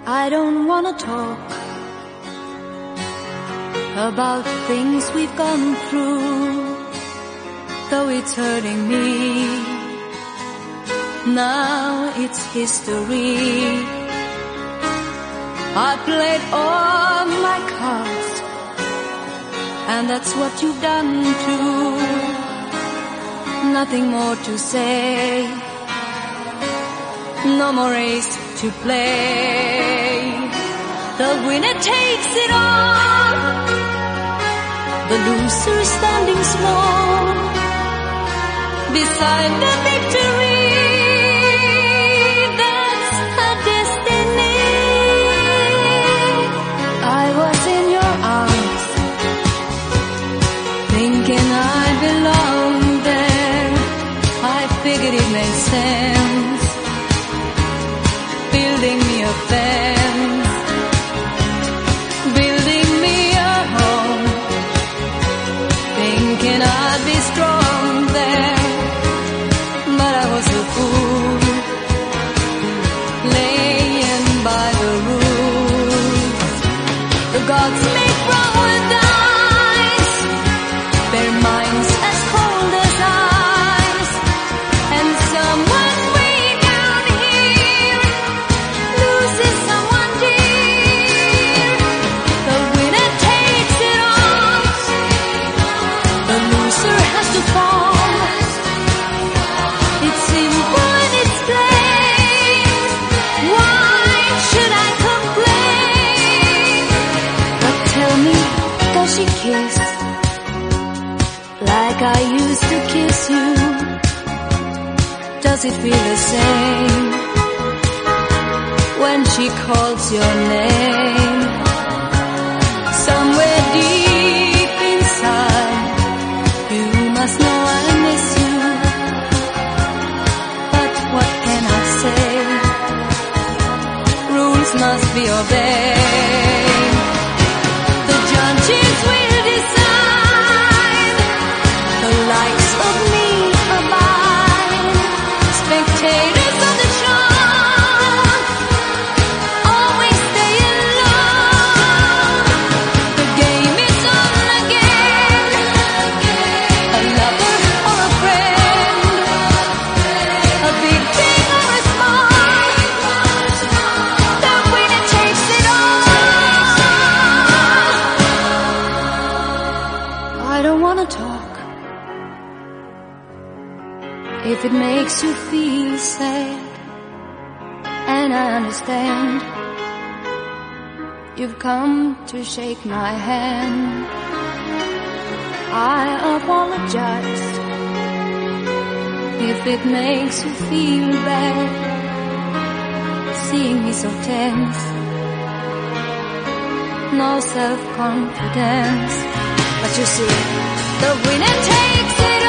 I don't wanna talk about things we've gone through, though it's hurting me. Now it's history. I played all my cards, and that's what you've done too. Nothing more to say, no more race to play. The winner takes it all, the loser standing small beside the victory. That's her destiny. I was in your arms, thinking I belonged there. I figured it made sense, building me a fence, building me a home, thinking I'd be strong there. But I was a fool, laying by the rules. The gods make wrong with eyes, their minds as cold as ice, and someone way down here loses someone dear. The winner takes it all, the loser has to fall. It's simple and it's plain. Why should I complain? But tell me, does she kiss like I used to kiss you? Does it feel the same when she calls your name? Somewhere deep inside, you must know I miss you. But what can I say? Rules must be obeyed. The judges will decide, the likes of me abide. Spectators of the show always stay alone. The game is on again, a lover or a friend, a big thing or a small, the winner takes it all. I don't wanna talk if it makes you feel sad, and I understand. You've come to shake my hand. I apologize if it makes you feel bad, seeing me so tense, no self-confidence. But you see, the winner takes it all.